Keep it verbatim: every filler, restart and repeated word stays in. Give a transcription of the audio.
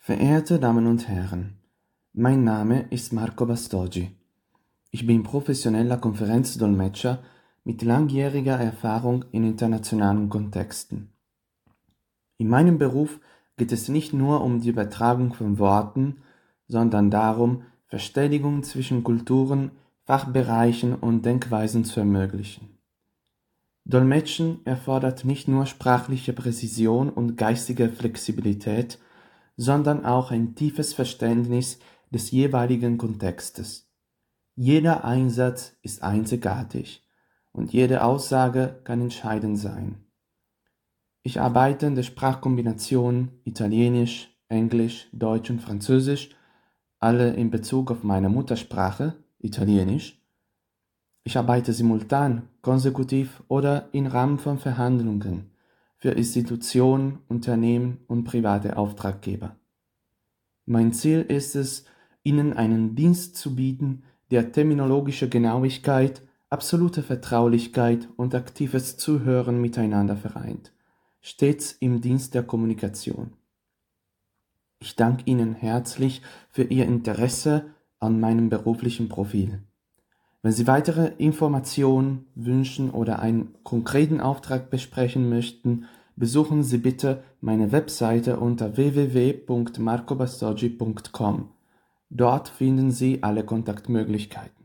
Verehrte Damen und Herren, mein Name ist Marco Bastoggi. Ich bin professioneller Konferenzdolmetscher mit langjähriger Erfahrung in internationalen Kontexten. In meinem Beruf geht es nicht nur um die Übertragung von Worten, sondern darum, Verständigung zwischen Kulturen, Fachbereichen und Denkweisen zu ermöglichen. Dolmetschen erfordert nicht nur sprachliche Präzision und geistige Flexibilität, sondern auch ein tiefes Verständnis des jeweiligen Kontextes. Jeder Einsatz ist einzigartig und jede Aussage kann entscheidend sein. Ich arbeite in der Sprachkombination Italienisch, Englisch, Deutsch und Französisch, alle in Bezug auf meine Muttersprache, Italienisch. Ich arbeite simultan, konsekutiv oder im Rahmen von Verhandlungen für Institutionen, Unternehmen und private Auftraggeber. Mein Ziel ist es, Ihnen einen Dienst zu bieten, der terminologische Genauigkeit, absolute Vertraulichkeit und aktives Zuhören miteinander vereint, stets im Dienst der Kommunikation. Ich danke Ihnen herzlich für Ihr Interesse an meinem beruflichen Profil. Wenn Sie weitere Informationen wünschen oder einen konkreten Auftrag besprechen möchten, besuchen Sie bitte meine Webseite unter w w w punkt marco bastoggi punkt com. Dort finden Sie alle Kontaktmöglichkeiten.